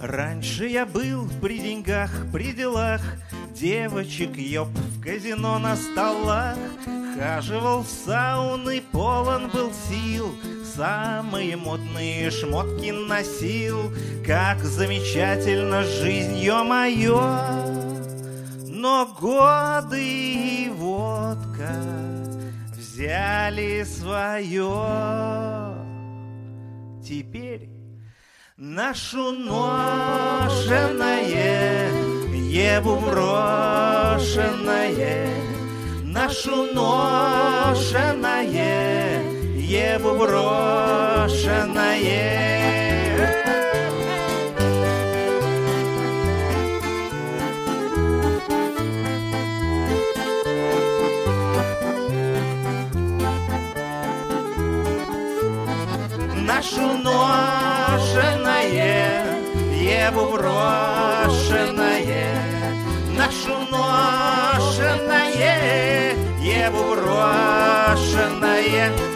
Раньше я был при деньгах, при делах, девочек ёб в казино на столах. Хаживал в сауны, полон был сил, самые модные шмотки носил. Как замечательно жизнь, ё-моё! Но годы и водка взяли свое. Теперь нашу ношеное, ебу брошенное, нашу ношеное, ебу брошенное. Нашу ношеное, ебу брошенное, нашу ношеное, ебу брошенное.